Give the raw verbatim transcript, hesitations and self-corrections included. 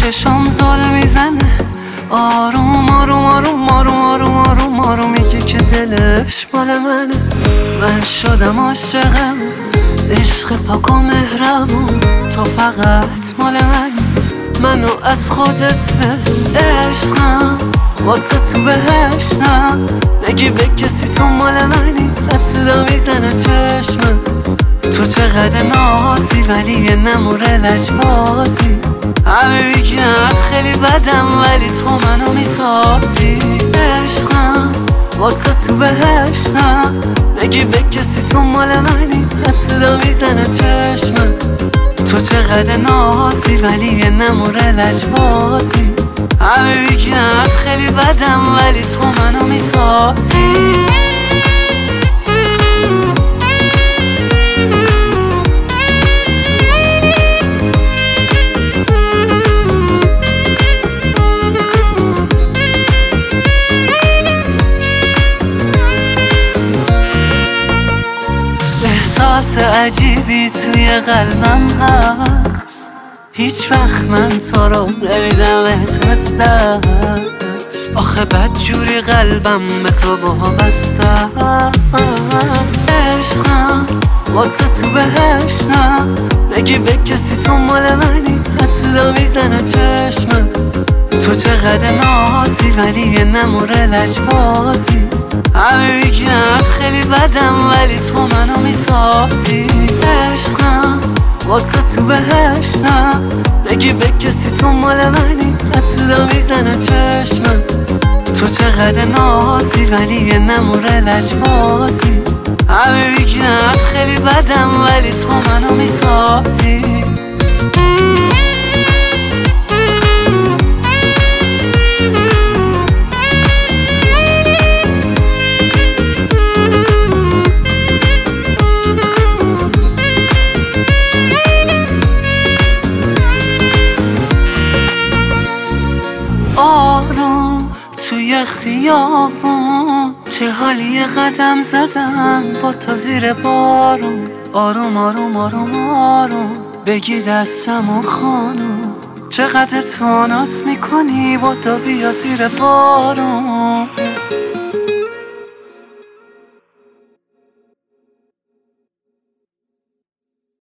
چشام زل میزنه، آروم آروم آروم آروم آروم آروم آروم میگه که دلش مال منه. من شدم عاشقم، عشق پاک و مهربون، تو فقط مال منی، منو از خودت بده. عشقم با تو تو بهشتم، نگی به کسی تو مال منی، حسودا میزنه چشمم. تو چقدر نازی ولی یه نموره لجبازی، همه میگن خیلی بدم ولی تو منو میسازی. عشقم با تو تو بهشتم، نگی به کسی تو مال منی، حسودا میزنه چشمم. تو چقدر نازی ولی یه نموره لجبازی، همه میگن خیلی بدم ولی تو منو میسازی. احساس عجیبی توی قلبم هست، هیچ وقت من تو رو نمیدمت از دست. آخه بدجوری قلبم به تو وابسته است. عشقم با تو تو بهشتم، نگی به کسی تو مال منی، حسودا میزنه چشمم. تو چقدر نازی ولی یه نموره لجبازی، همه میگن خیلی بدم ولی تو منو میسازی. عشقم با تو تو بهشتم، نگی به کسی تو مال منی، حسودا میزنه چشمم. تو چقدر نازی ولی یه نموره لجبازی، همه میگن خیلی بدم ولی تو منو میسازی. آروم توی خیابون، چه حالی قدم زدم با تو زیر بارون. آروم آروم آروم آروم بگی دستمو خانوم، چقدر تو ناز میکنی با تو بیا زیر بارون.